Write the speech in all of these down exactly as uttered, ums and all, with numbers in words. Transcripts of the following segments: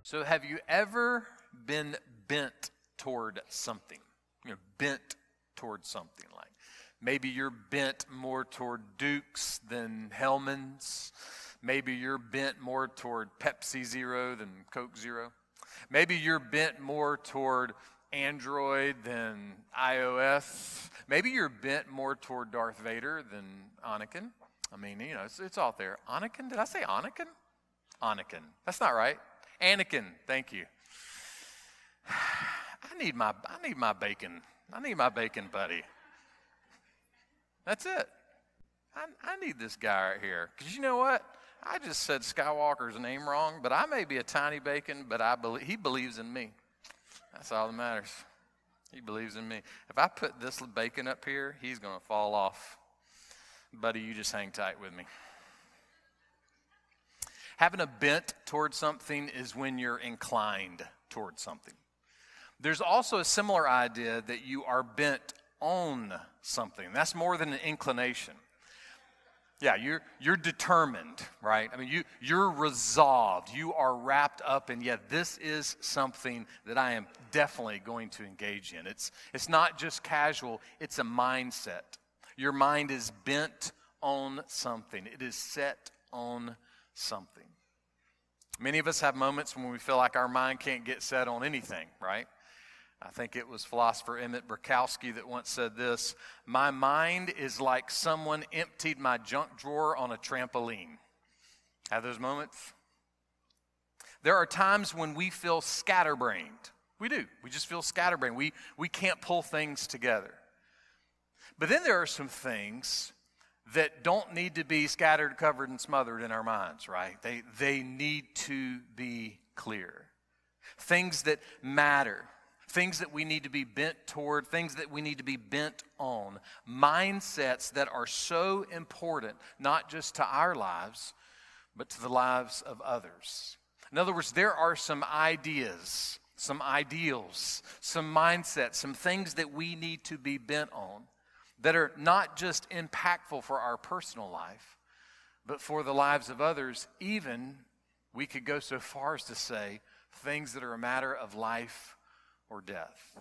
So have you ever been bent toward something? You know, bent toward something like maybe you're bent more toward Dukes than Hellman's. Maybe you're bent more toward Pepsi Zero than Coke Zero. Maybe you're bent more toward Android than iOS. Maybe you're bent more toward Darth Vader than Anakin. I mean, you know, it's, it's all there. Anakin? Did I say Anakin? Anakin. That's not right. Anakin. Thank you. I need my I need my bacon. I need my bacon buddy. That's it. I, I need this guy right here. Because you know what? I just said Skywalker's name wrong, but I may be a tiny bacon, but I believe he believes in me. That's all that matters. He believes in me. If I put this bacon up here, he's going to fall off. Buddy, you just hang tight with me. Having a bent towards something is when you're inclined towards something. There's also a similar idea that you are bent on something. That's more than an inclination. Yeah, you're you're determined, right? I mean, you you're resolved. You are wrapped up in, yeah, this is something that I am definitely going to engage in. It's it's not just casual, it's a mindset. Your mind is bent on something. It is set on something. Many of us have moments when we feel like our mind can't get set on anything, right? I think it was philosopher Emmett Burkowski that once said this: "My mind is like someone emptied my junk drawer on a trampoline." Have those moments? There are times when we feel scatterbrained. We do. We just feel scatterbrained. We, we can't pull things together. But then there are some things that don't need to be scattered, covered, and smothered in our minds, right? They, they need to be clear. Things that matter. Things that we need to be bent toward, things that we need to be bent on, mindsets that are so important, not just to our lives, but to the lives of others. In other words, there are some ideas, some ideals, some mindsets, some things that we need to be bent on that are not just impactful for our personal life, but for the lives of others. Even, we could go so far as to say, things that are a matter of life or death.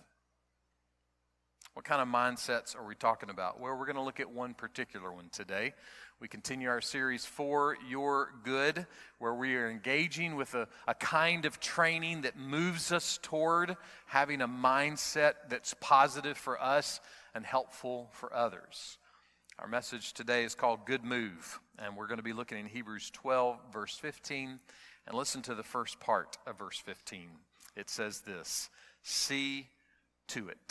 What kind of mindsets are we talking about? Well, we're going to look at one particular one today. We continue our series, For Your Good, where we are engaging with a, a kind of training that moves us toward having a mindset that's positive for us and helpful for others. Our message today is called Good Move, and we're going to be looking in Hebrews twelve, verse fifteen, and listen to the first part of verse fifteen. It says this: "See to it."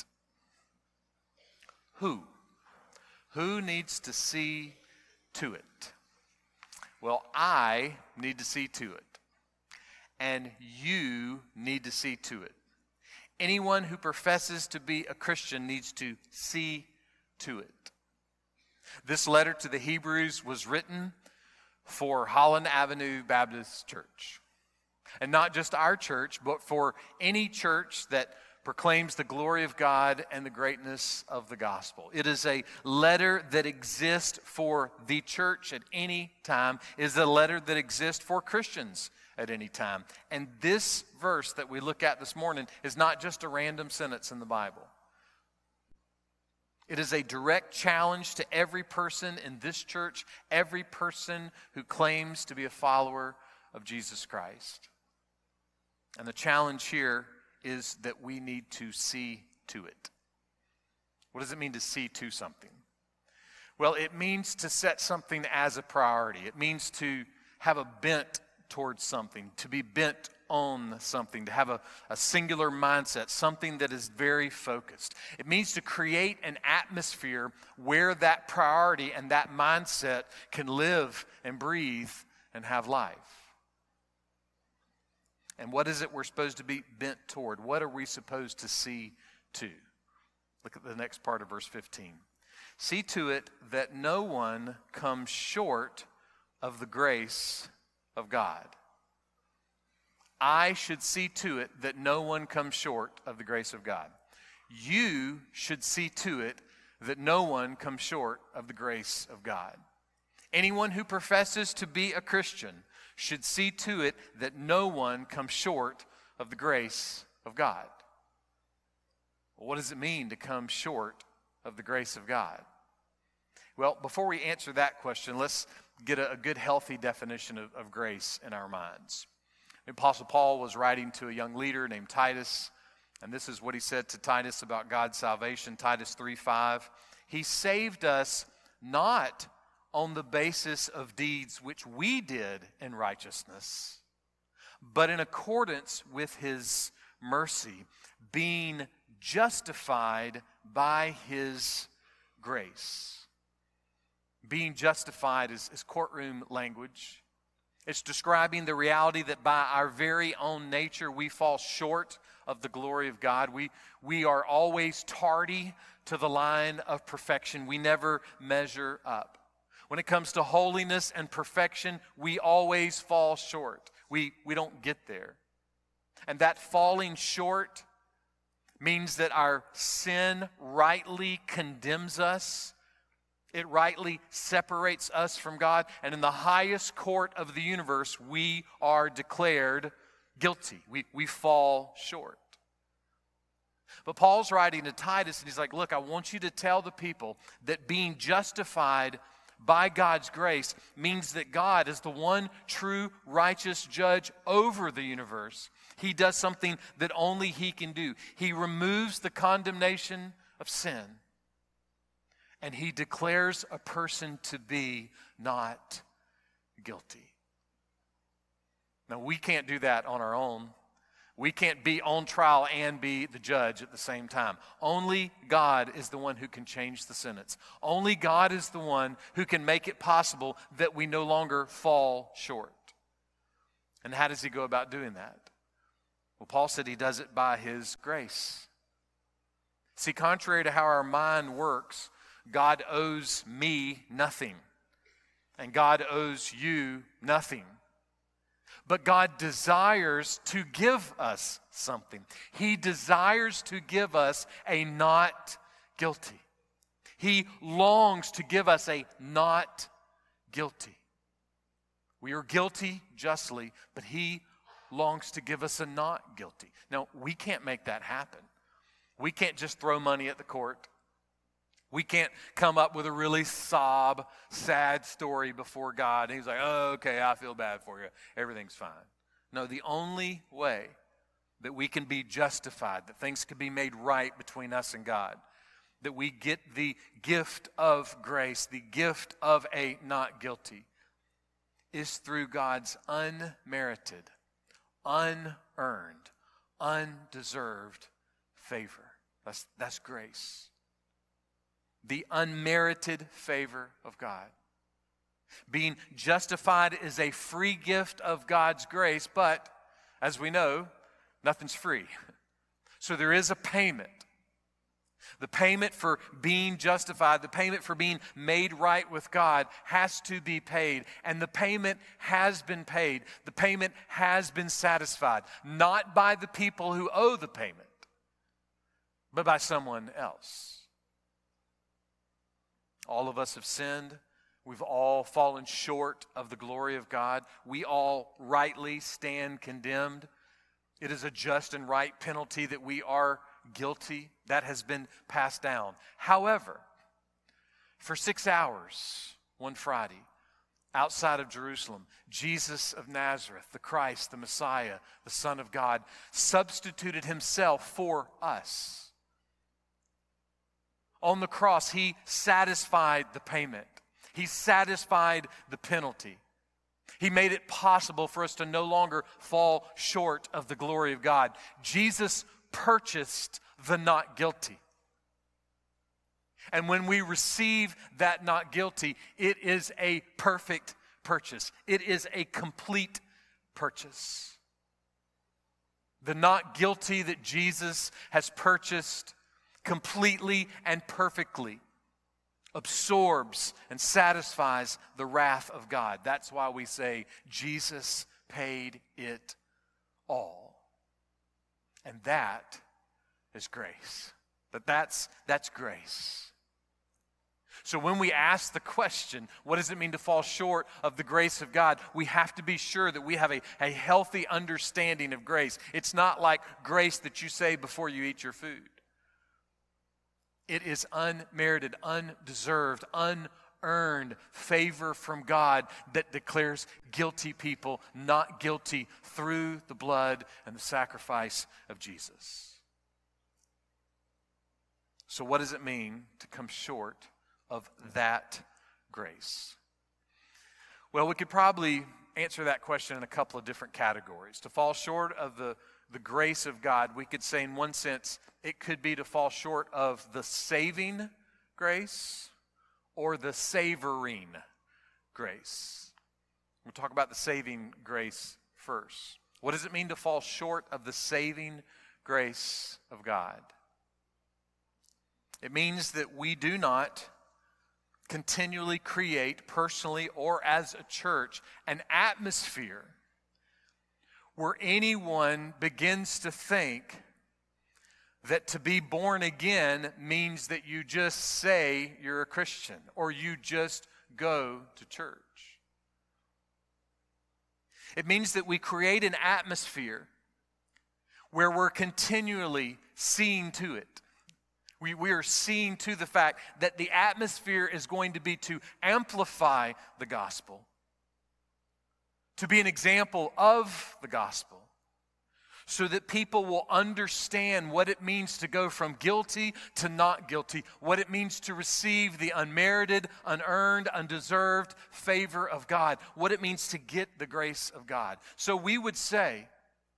Who? Who needs to see to it? Well, I need to see to it. And you need to see to it. Anyone who professes to be a Christian needs to see to it. This letter to the Hebrews was written for Holland Avenue Baptist Church. And not just our church, but for any church that proclaims the glory of God and the greatness of the gospel. It is a letter that exists for the church at any time. It is a letter that exists for Christians at any time. And this verse that we look at this morning is not just a random sentence in the Bible. It is a direct challenge to every person in this church, every person who claims to be a follower of Jesus Christ. And the challenge here is that we need to see to it. What does it mean to see to something? Well, it means to set something as a priority. It means to have a bent towards something, to be bent on something, to have a, a singular mindset, something that is very focused. It means to create an atmosphere where that priority and that mindset can live and breathe and have life. And what is it we're supposed to be bent toward? What are we supposed to see to? Look at the next part of verse fifteen. See to it that no one comes short of the grace of God. I should see to it that no one comes short of the grace of God. You should see to it that no one comes short of the grace of God. Anyone who professes to be a Christian should see to it that no one comes short of the grace of God. Well, what does it mean to come short of the grace of God? Well, before we answer that question, let's get a, a good, healthy definition of, of grace in our minds. The Apostle Paul was writing to a young leader named Titus, and this is what he said to Titus about God's salvation, Titus three five. He saved us not on the basis of deeds which we did in righteousness, but in accordance with his mercy, being justified by his grace. Being justified is, is courtroom language. It's describing the reality that by our very own nature we fall short of the glory of God. We, we are always tardy to the line of perfection. We never measure up. When it comes to holiness and perfection, we always fall short. We, we don't get there. And that falling short means that our sin rightly condemns us. It rightly separates us from God. And in the highest court of the universe, we are declared guilty. We, we fall short. But Paul's writing to Titus, and he's like, look, I want you to tell the people that being justified by God's grace means that God is the one true righteous judge over the universe. He does something that only He can do. He removes the condemnation of sin, and He declares a person to be not guilty. Now, we can't do that on our own. We can't be on trial and be the judge at the same time. Only God is the one who can change the sentence. Only God is the one who can make it possible that we no longer fall short. And how does He go about doing that? Well, Paul said He does it by His grace. See, contrary to how our mind works, God owes me nothing, and God owes you nothing. But God desires to give us something. He desires to give us a not guilty. He longs to give us a not guilty. We are guilty justly, but He longs to give us a not guilty. Now, we can't make that happen. We can't just throw money at the court. We can't come up with a really sob, sad story before God. And He's like, oh, okay, I feel bad for you. Everything's fine. No, the only way that we can be justified, that things can be made right between us and God, that we get the gift of grace, the gift of a not guilty, is through God's unmerited, unearned, undeserved favor. That's, that's grace. The unmerited favor of God. Being justified is a free gift of God's grace, but as we know, nothing's free. So there is a payment. The payment for being justified, the payment for being made right with God has to be paid. And the payment has been paid. The payment has been satisfied. Not by the people who owe the payment, but by someone else. All of us have sinned. We've all fallen short of the glory of God. We all rightly stand condemned. It is a just and right penalty that we are guilty. That has been passed down. However, for six hours one Friday, outside of Jerusalem, Jesus of Nazareth, the Christ, the Messiah, the Son of God, substituted Himself for us. On the cross, He satisfied the payment. He satisfied the penalty. He made it possible for us to no longer fall short of the glory of God. Jesus purchased the not guilty. And when we receive that not guilty, it is a perfect purchase. It is a complete purchase. The not guilty that Jesus has purchased completely and perfectly absorbs and satisfies the wrath of God. That's why we say Jesus paid it all. And that is grace. But that's that's grace. So when we ask the question, what does it mean to fall short of the grace of God? We have to be sure that we have a, a healthy understanding of grace. It's not like grace that you say before you eat your food. It is unmerited, undeserved, unearned favor from God that declares guilty people not guilty through the blood and the sacrifice of Jesus. So what does it mean to come short of that grace? Well, we could probably answer that question in a couple of different categories. To fall short of the, the grace of God, we could say in one sense, it could be to fall short of the saving grace or the savoring grace. We'll talk about the saving grace first. What does it mean to fall short of the saving grace of God? It means that we do not continually create, personally or as a church, an atmosphere where anyone begins to think that to be born again means that you just say you're a Christian or you just go to church. It means that we create an atmosphere where we're continually seeing to it. We, we are seeing to the fact that the atmosphere is going to be to amplify the gospel, to be an example of the gospel, so that people will understand what it means to go from guilty to not guilty, what it means to receive the unmerited, unearned, undeserved favor of God, what it means to get the grace of God. So we would say,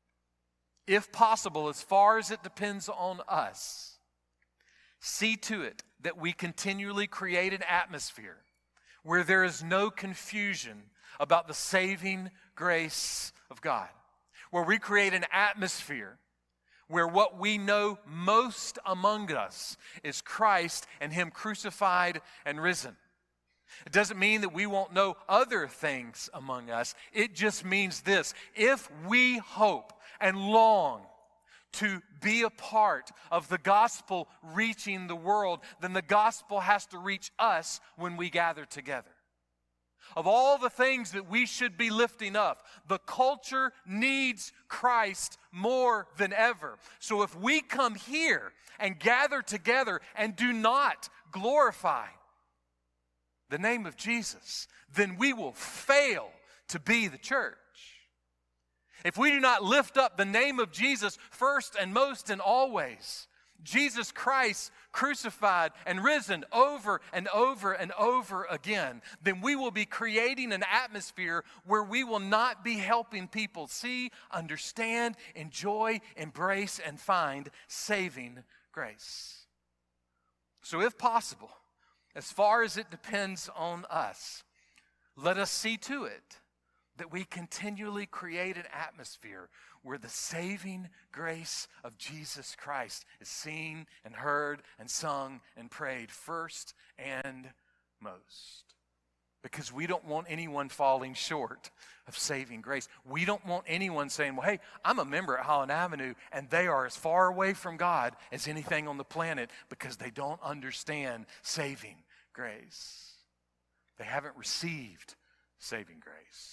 if possible, as far as it depends on us, see to it that we continually create an atmosphere where there is no confusion about the saving grace of God. Where we create an atmosphere where what we know most among us is Christ and Him crucified and risen. It doesn't mean that we won't know other things among us. It just means this: if we hope and long to be a part of the gospel reaching the world, then the gospel has to reach us when we gather together. Of all the things that we should be lifting up, the culture needs Christ more than ever. So if we come here and gather together and do not glorify the name of Jesus, then we will fail to be the church. If we do not lift up the name of Jesus first and most and always, Jesus Christ crucified and risen over and over and over again, then we will be creating an atmosphere where we will not be helping people see, understand, enjoy, embrace, and find saving grace. So if possible, as far as it depends on us, let us see to it that we continually create an atmosphere where the saving grace of Jesus Christ is seen and heard and sung and prayed first and most. Because we don't want anyone falling short of saving grace. We don't want anyone saying, well, hey, I'm a member at Holland Avenue, and they are as far away from God as anything on the planet because they don't understand saving grace. They haven't received saving grace.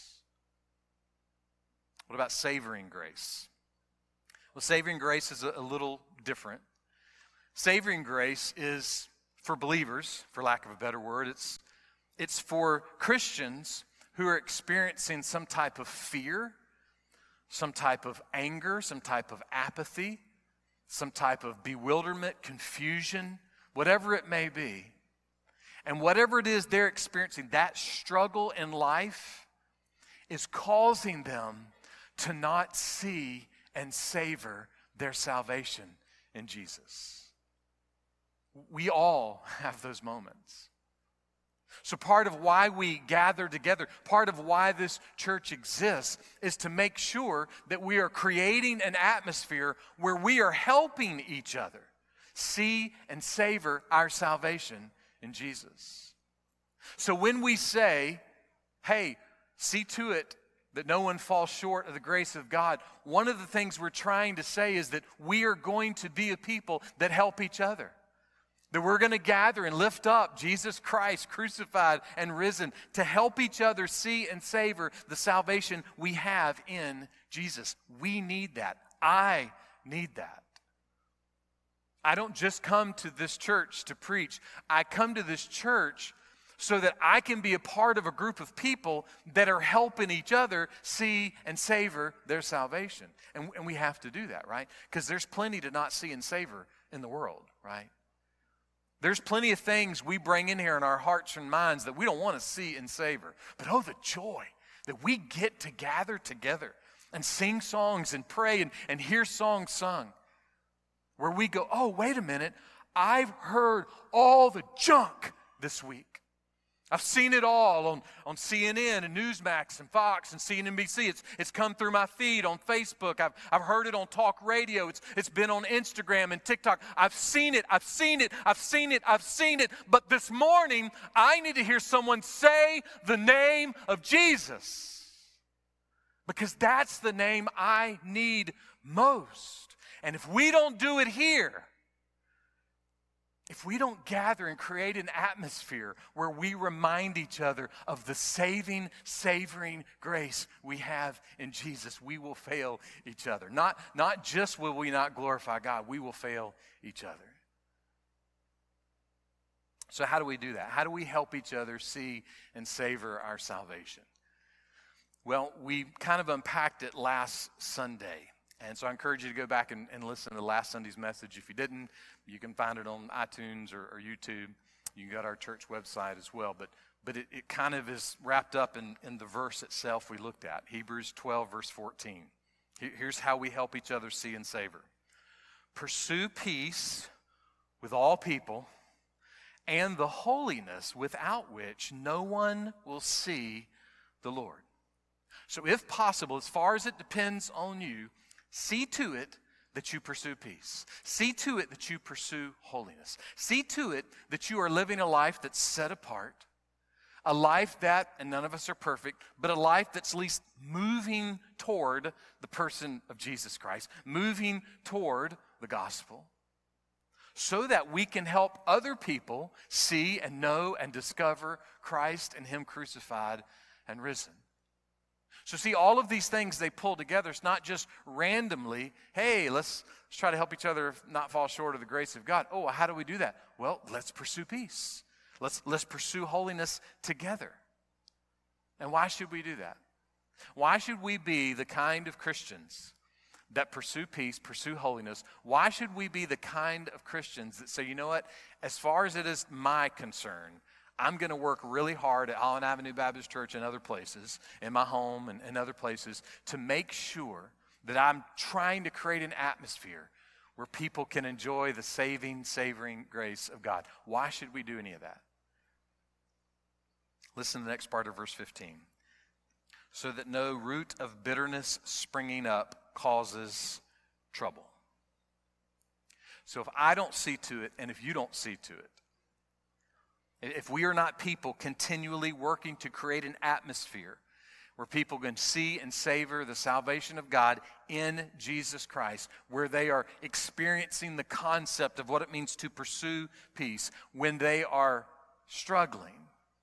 What about savoring grace? Well, savoring grace is a, a little different. Savoring grace is for believers, for lack of a better word. It's, it's for Christians who are experiencing some type of fear, some type of anger, some type of apathy, some type of bewilderment, confusion, whatever it may be. And whatever it is they're experiencing, that struggle in life is causing them to not see and savor their salvation in Jesus. We all have those moments. So part of why we gather together, part of why this church exists, is to make sure that we are creating an atmosphere where we are helping each other see and savor our salvation in Jesus. So when we say, hey, see to it that no one falls short of the grace of God, one of the things we're trying to say is that we are going to be a people that help each other. That we're going to gather and lift up Jesus Christ crucified and risen to help each other see and savor the salvation we have in Jesus. We need that. I need that. I don't just come to this church to preach. I come to this church so that I can be a part of a group of people that are helping each other see and savor their salvation. And, and we have to do that, right? Because there's plenty to not see and savor in the world, right? There's plenty of things we bring in here in our hearts and minds that we don't want to see and savor. But oh, the joy that we get to gather together and sing songs and pray and, and hear songs sung. Where we go, oh, wait a minute, I've heard all the junk this week. I've seen it all on, on C N N and Newsmax and Fox and C N B C. It's, it's come through my feed on Facebook. I've, I've heard it on talk radio. It's, it's been on Instagram and TikTok. I've seen it, I've seen it, I've seen it, I've seen it. But this morning, I need to hear someone say the name of Jesus. Because that's the name I need most. And if we don't do it here, if we don't gather and create an atmosphere where we remind each other of the saving, savoring grace we have in Jesus, we will fail each other. Not, not just will we not glorify God, we will fail each other. So how do we do that? How do we help each other see and savor our salvation? Well, we kind of unpacked it last Sunday. And so I encourage you to go back and, and listen to last Sunday's message. If you didn't, you can find it on iTunes or, or YouTube. You can go to our church website as well. But but it, it kind of is wrapped up in, in the verse itself we looked at, Hebrews twelve, verse fourteen. Here's how we help each other see and savor. Pursue peace with all people and the holiness without which no one will see the Lord. So if possible, as far as it depends on you, see to it that you pursue peace. See to it that you pursue holiness. See to it that you are living a life that's set apart, a life that, and none of us are perfect, but a life that's at least moving toward the person of Jesus Christ, moving toward the gospel, so that we can help other people see and know and discover Christ and Him crucified and risen. So see, all of these things they pull together. It's not just randomly, hey, let's, let's try to help each other not fall short of the grace of God. Oh, how do we do that? Well, let's pursue peace. Let's, let's pursue holiness together. And why should we do that? Why should we be the kind of Christians that pursue peace, pursue holiness? Why should we be the kind of Christians that say, you know what, as far as it is my concern, I'm going to work really hard at Allen Avenue Baptist Church and other places, in my home and, and other places, to make sure that I'm trying to create an atmosphere where people can enjoy the saving, savoring grace of God. Why should we do any of that? Listen to the next part of verse fifteen. So that no root of bitterness springing up causes trouble. So if I don't see to it, and if you don't see to it, if we are not people continually working to create an atmosphere where people can see and savor the salvation of God in Jesus Christ, where they are experiencing the concept of what it means to pursue peace when they are struggling,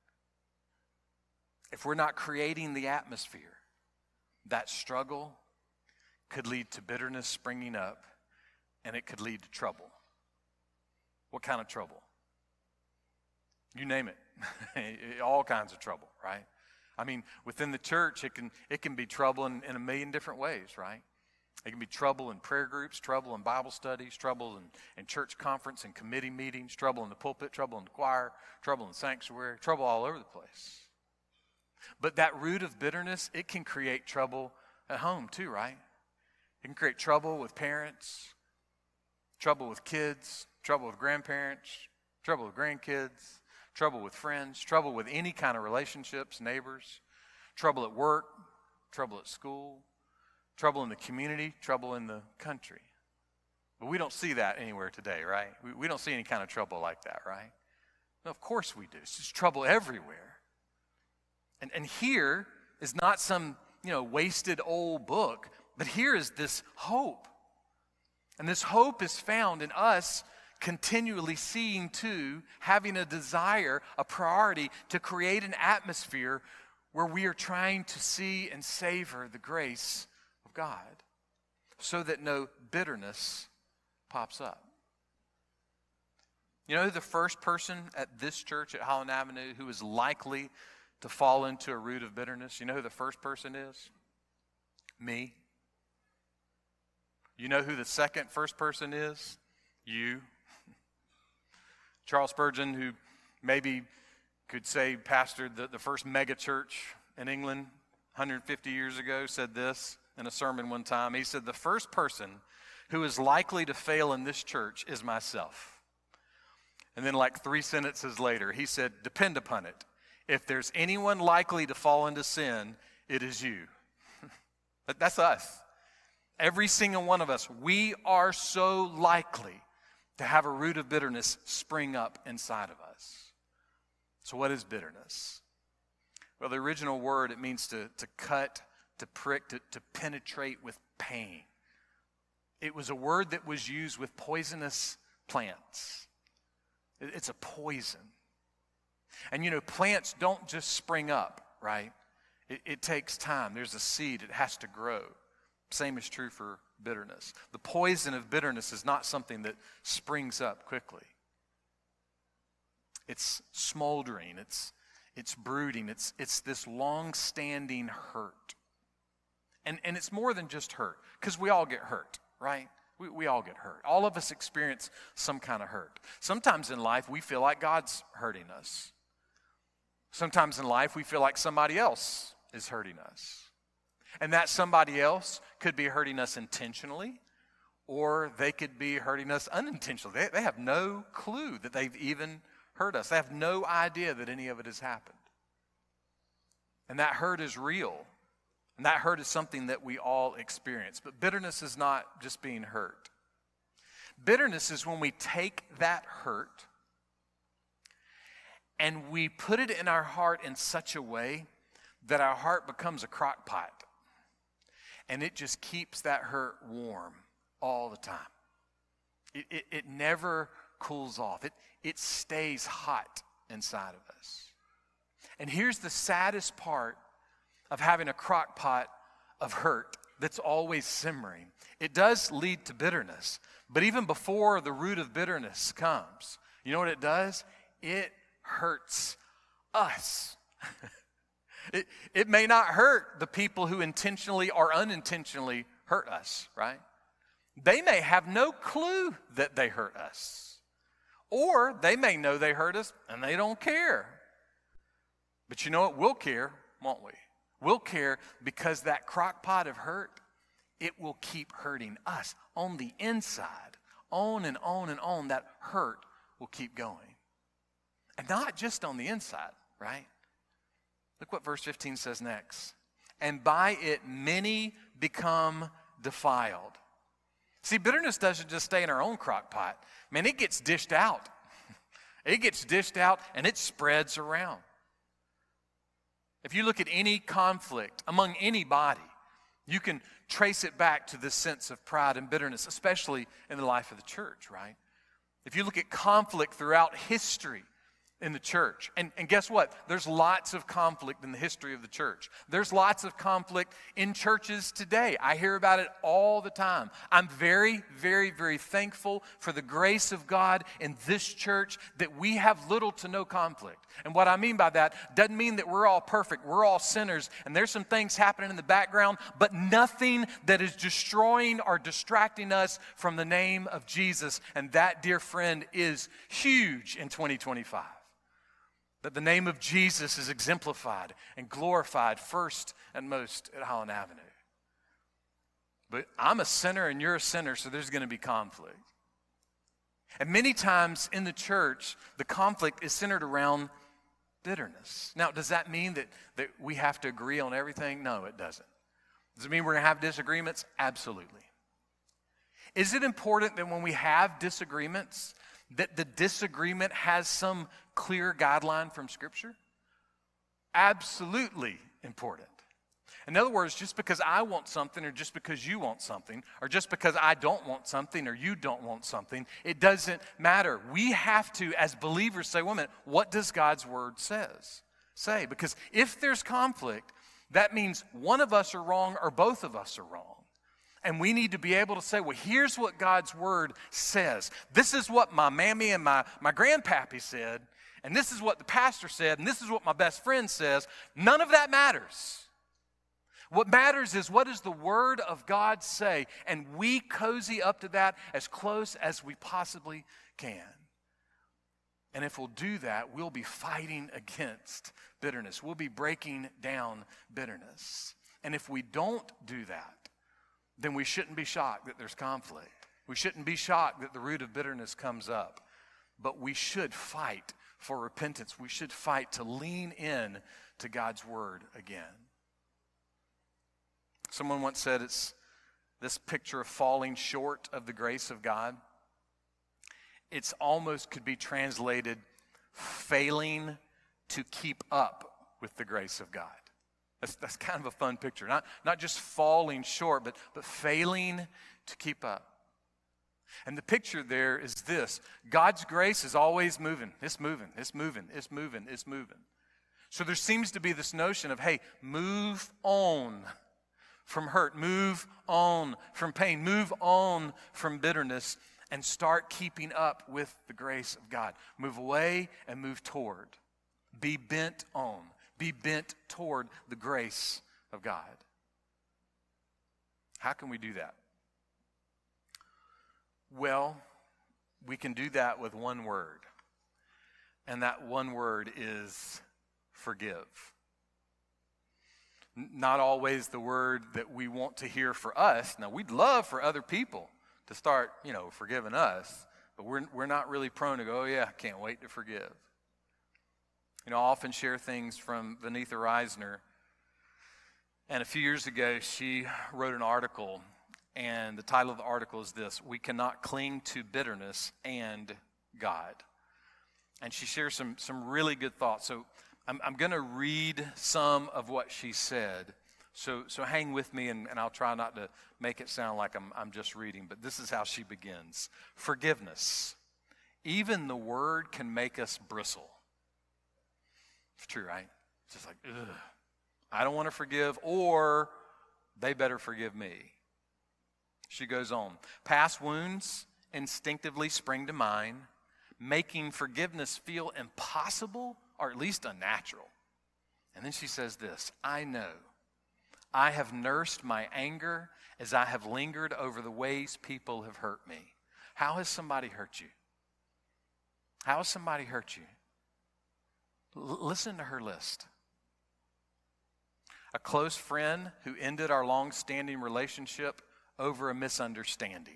if we're not creating the atmosphere, that struggle could lead to bitterness springing up, and it could lead to trouble. What kind of trouble? You name it. All kinds of trouble, right? I mean, within the church, it can it can be trouble in, in a million different ways, right? It can be trouble in prayer groups, trouble in Bible studies, trouble in, in church conference and committee meetings, trouble in the pulpit, trouble in the choir, trouble in the sanctuary, trouble all over the place. But that root of bitterness, it can create trouble at home too, right? It can create trouble with parents, trouble with kids, trouble with grandparents, trouble with grandkids, trouble with friends, trouble with any kind of relationships, neighbors, trouble at work, trouble at school, trouble in the community, trouble in the country. But we don't see that anywhere today, right? We, we don't see any kind of trouble like that, right? No, of course we do. It's just trouble everywhere. And, and here is not some, you know, wasted old book, but here is this hope. And this hope is found in us continually seeing to, having a desire, a priority to create an atmosphere where we are trying to see and savor the grace of God so that no bitterness pops up. You know who the first person at this church at Holland Avenue who is likely to fall into a root of bitterness? You know who the first person is? Me. You know who the second first person is? You. Charles Spurgeon, who maybe could say pastored the, the first mega church in England one hundred fifty years ago, said this in a sermon one time. He said, the first person who is likely to fail in this church is myself. And then like three sentences later, he said, depend upon it. If there's anyone likely to fall into sin, it is you. But that's us. Every single one of us, we are so likely to have a root of bitterness spring up inside of us. So what is bitterness? Well, the original word, it means to, to cut, to prick, to, to penetrate with pain. It was a word that was used with poisonous plants. It, it's a poison. And you know, plants don't just spring up, right? It, it takes time. There's a seed. It has to grow. Same is true for bitterness. The poison of bitterness is not something that springs up quickly. It's smoldering. It's, it's brooding. It's, it's this long-standing hurt. And, and it's more than just hurt, because we all get hurt, right? We, we all get hurt. All of us experience some kind of hurt. Sometimes in life, we feel like God's hurting us. Sometimes in life, we feel like somebody else is hurting us. And that somebody else could be hurting us intentionally, or they could be hurting us unintentionally. They, they have no clue that they've even hurt us. They have no idea that any of it has happened. And that hurt is real. And that hurt is something that we all experience. But bitterness is not just being hurt. Bitterness is when we take that hurt and we put it in our heart in such a way that our heart becomes a crock pot. And it just keeps that hurt warm all the time. It, it, it never cools off. It, it stays hot inside of us. And here's the saddest part of having a crock pot of hurt that's always simmering. It does lead to bitterness. But even before the root of bitterness comes, you know what it does? It hurts us. It, it may not hurt the people who intentionally or unintentionally hurt us, right? They may have no clue that they hurt us. Or they may know they hurt us and they don't care. But you know what? We'll care, won't we? We'll care because that crock pot of hurt, it will keep hurting us on the inside. On and on and on, that hurt will keep going. And not just on the inside, right? Look what verse fifteen says next. And by it many become defiled. See, bitterness doesn't just stay in our own crock pot. Man, it gets dished out. It gets dished out and it spreads around. If you look at any conflict among anybody, you can trace it back to this sense of pride and bitterness, especially in the life of the church, right? If you look at conflict throughout history, in the church. And, and guess what? There's lots of conflict in the history of the church. There's lots of conflict in churches today. I hear about it all the time. I'm very, very, very thankful for the grace of God in this church that we have little to no conflict. And what I mean by that doesn't mean that we're all perfect. We're all sinners. And there's some things happening in the background, but nothing that is destroying or distracting us from the name of Jesus. And that, dear friend, is huge in twenty twenty-five. That the name of Jesus is exemplified and glorified first and most at Holland Avenue. But I'm a sinner and you're a sinner, so there's going to be conflict. And many times in the church, the conflict is centered around bitterness. Now, does that mean that, that we have to agree on everything? No, it doesn't. Does it mean we're going to have disagreements? Absolutely. Is it important that when we have disagreements, that the disagreement has some clear guideline from Scripture? Absolutely important. In other words, just because I want something, or just because you want something, or just because I don't want something, or you don't want something, it doesn't matter. We have to, as believers, say, wait a minute, what does God's word says? Say? Because if there's conflict, that means one of us are wrong or both of us are wrong. And we need to be able to say, well, here's what God's word says. This is what my mammy and my, my grandpappy said, and this is what the pastor said, and this is what my best friend says. None of that matters. What matters is, what does the word of God say? And we cozy up to that as close as we possibly can. And if we'll do that, we'll be fighting against bitterness. We'll be breaking down bitterness. And if we don't do that, then we shouldn't be shocked that there's conflict. We shouldn't be shocked that the root of bitterness comes up. But we should fight for repentance. We should fight to lean in to God's word again. Someone once said it's this picture of falling short of the grace of God. It's almost could be translated failing to keep up with the grace of God. That's, that's kind of a fun picture. Not, not just falling short, but, but failing to keep up. And the picture there is this. God's grace is always moving. It's moving. It's moving. It's moving. It's moving. So there seems to be this notion of, hey, move on from hurt. Move on from pain. Move on from bitterness and start keeping up with the grace of God. Move away and move toward. Be bent on. Be bent toward the grace of God. How can we do that? Well, we can do that with one word. And that one word is forgive. Not always the word that we want to hear for us. Now, we'd love for other people to start, you know, forgiving us. But we're, we're not really prone to go, oh yeah, I can't wait to forgive. You know, I often share things from Vanitha Reisner. And a few years ago, she wrote an article, and the title of the article is this: We Cannot Cling to Bitterness and God. And she shares some, some really good thoughts. So I'm, I'm going to read some of what she said. So, so hang with me, and, and I'll try not to make it sound like I'm, I'm just reading. But this is how she begins. Forgiveness. Even the word can make us bristle. It's true, right? It's just like, ugh, I don't want to forgive, or they better forgive me. She goes on. Past wounds instinctively spring to mind, making forgiveness feel impossible or at least unnatural. And then she says this: I know I have nursed my anger as I have lingered over the ways people have hurt me. How has somebody hurt you? How has somebody hurt you? L- listen to her list. A close friend who ended our long-standing relationship over a misunderstanding.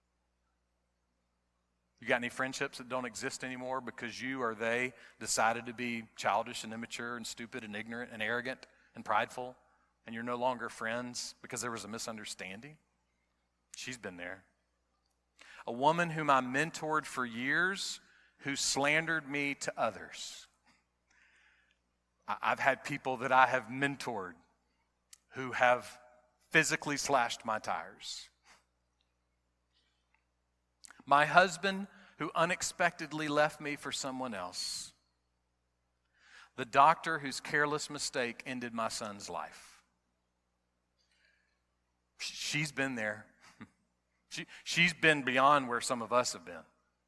You got any friendships that don't exist anymore because you or they decided to be childish and immature and stupid and ignorant and arrogant and prideful, and you're no longer friends because there was a misunderstanding? She's been there. A woman whom I mentored for years who slandered me to others. I've had people that I have mentored who have physically slashed my tires. My husband who unexpectedly left me for someone else. The doctor whose careless mistake ended my son's life. She's been there. She, she's been beyond where some of us have been.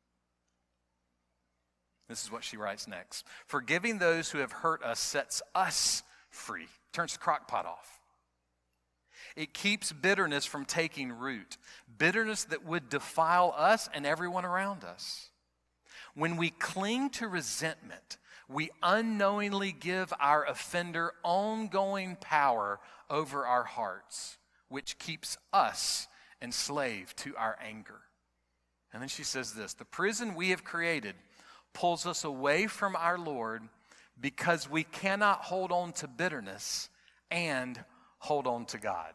This is what she writes next. Forgiving those who have hurt us sets us free. Turns the crock pot off. It keeps bitterness from taking root. Bitterness that would defile us and everyone around us. When we cling to resentment, we unknowingly give our offender ongoing power over our hearts, which keeps us enslaved to our anger. And then she says this: the prison we have created pulls us away from our Lord because we cannot hold on to bitterness and hold on to God.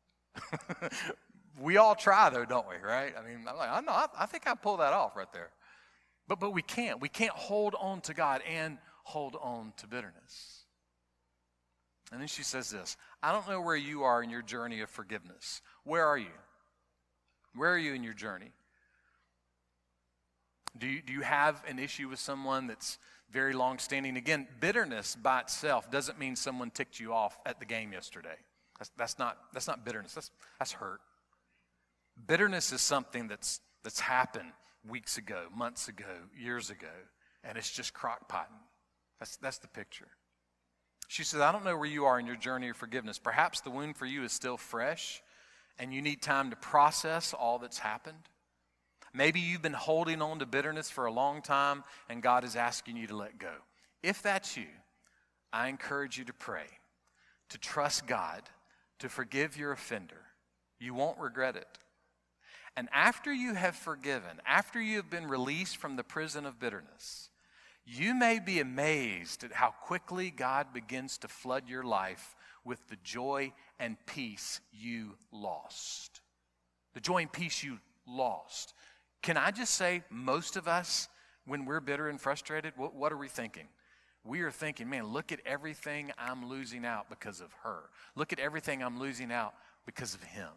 We all try though, don't we, right? I mean, I'm like, I know, I, I think I pull that off right there. But but we can't. We can't hold on to God and hold on to bitterness. And then she says this, I don't know where you are in your journey of forgiveness. Where are you? Where are you in your journey? Do you, do you have an issue with someone that's very long-standing? Again, bitterness by itself doesn't mean someone ticked you off at the game yesterday. That's, that's not, that's not bitterness. That's, that's hurt. Bitterness is something that's, that's happened weeks ago, months ago, years ago, and it's just crock-potting. That's, that's the picture. She says, I don't know where you are in your journey of forgiveness. Perhaps the wound for you is still fresh, and you need time to process all that's happened. Maybe you've been holding on to bitterness for a long time, and God is asking you to let go. If that's you, I encourage you to pray, to trust God, to forgive your offender. You won't regret it. And after you have forgiven, after you have been released from the prison of bitterness, you may be amazed at how quickly God begins to flood your life with the joy and peace you lost. The joy and peace you lost. Can I just say, most of us, when we're bitter and frustrated, what, what are we thinking? We are thinking, man, look at everything I'm losing out because of her. Look at everything I'm losing out because of him.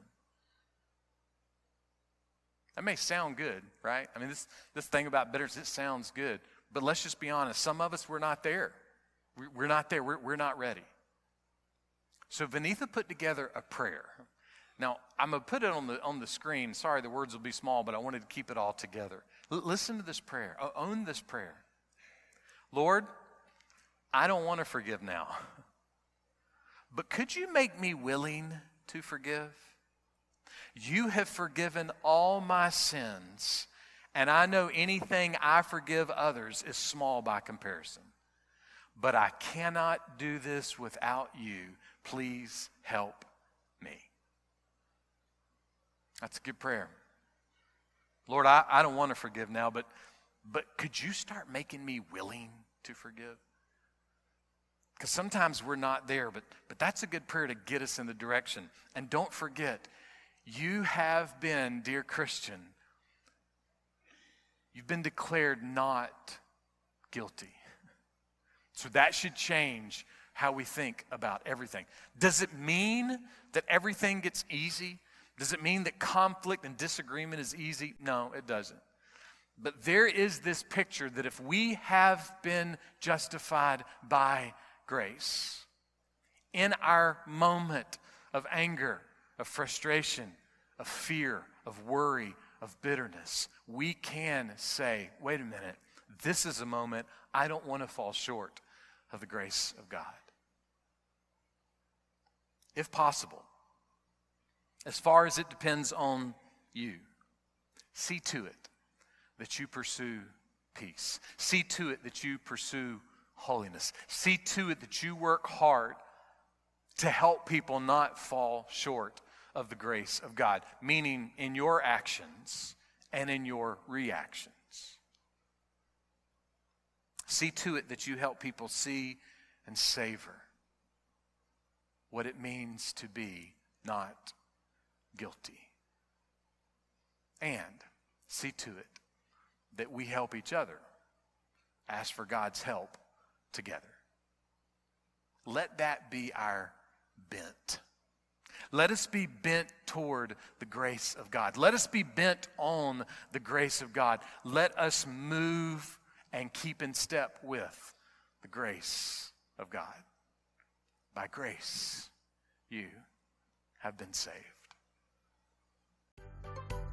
That may sound good, right? I mean, this, this thing about bitterness, it sounds good. But let's just be honest. Some of us, we're not there. We're not there. We're, we're not ready. So Vanitha put together a prayer. Now, I'm going to put it on the, on the screen. Sorry, the words will be small, but I wanted to keep it all together. L- listen to this prayer. O- own this prayer. Lord, I don't want to forgive now. But could you make me willing to forgive? You have forgiven all my sins, and I know anything I forgive others is small by comparison. But I cannot do this without you. Please help me. That's a good prayer. Lord, I, I don't want to forgive now, but, but could you start making me willing to forgive? Because sometimes we're not there, but, but that's a good prayer to get us in the direction. And don't forget, you have been, dear Christian, you've been declared not guilty. So that should change how we think about everything. Does it mean that everything gets easy? Does it mean that conflict and disagreement is easy? No, it doesn't. But there is this picture that if we have been justified by grace, in our moment of anger, of frustration, of fear, of worry, of bitterness, we can say, wait a minute, this is a moment I don't want to fall short of the grace of God. If possible, as far as it depends on you, see to it that you pursue peace. See to it that you pursue holiness. See to it that you work hard to help people not fall short of the grace of God, meaning in your actions and in your reactions. See to it that you help people see and savor what it means to be not guilty. And see to it that we help each other ask for God's help together. Let that be our bent. Let us be bent toward the grace of God. Let us be bent on the grace of God. Let us move and keep in step with the grace of God. By grace, you have been saved.